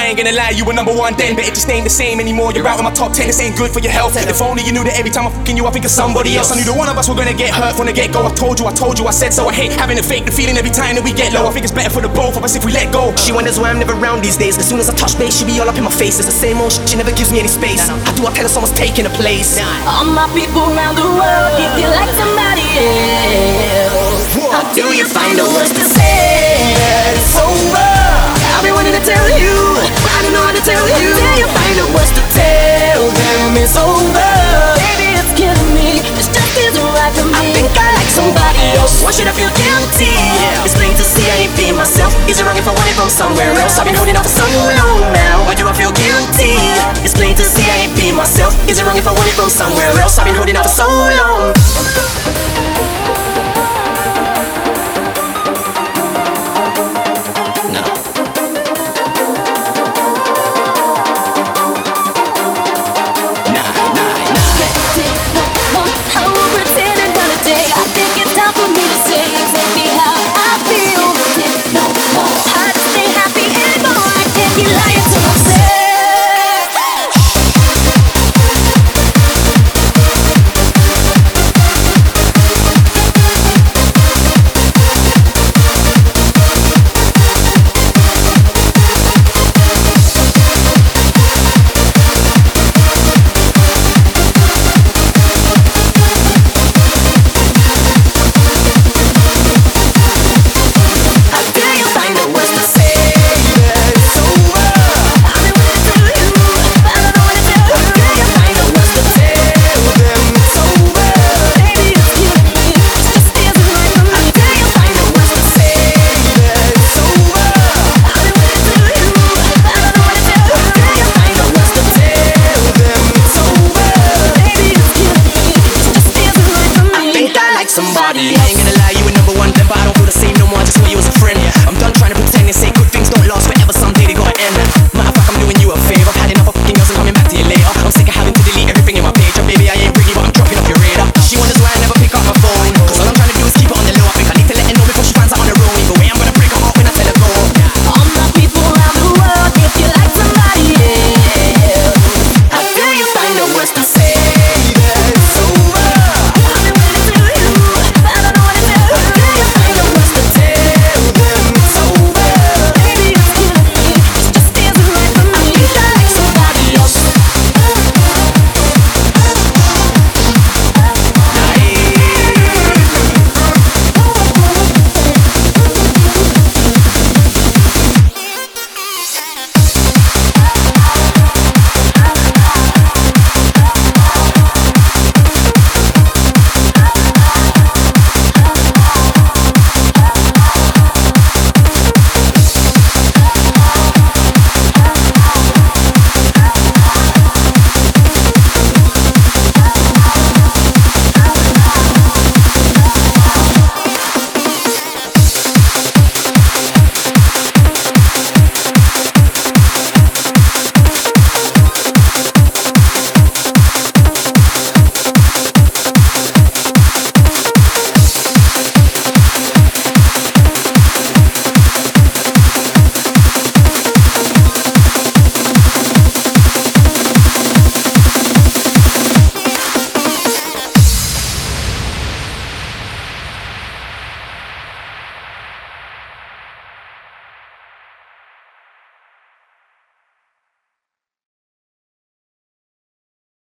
ain't gonna lie, you were number one then, but it just ain't the same anymore. You're out of my top 10, this ain't good for your health. If only you knew that every time I'm fucking you, I think of somebody else. I knew that one of us were gonna get hurt from the get-go. I told you, I said so. I hate having to fake the feeling every time that we get low. I think it's better for the both of us if we let go. She wonders why I'm never around these days. As soon as I touch base, she be all up in my face. It's the same old shit, she never gives me any space. How do I tell her someone's taking a place? All my people around the world, you feel like somebody else. How do you find the words to say that it's over? I've been wanting to tell you, but I don't know how to tell you. Till you find the words to tell them it's over. Baby, it's killing me, this just isn't right for me. I think I like somebody else, why should I feel guilty? It's plain to see I ain't being myself. Is it wrong if I want it from somewhere else? I've been holding out for so long now, why do I feel guilty? It's plain to see I ain't being myself. Is it wrong if I want it from somewhere else? I've been holding out for so long.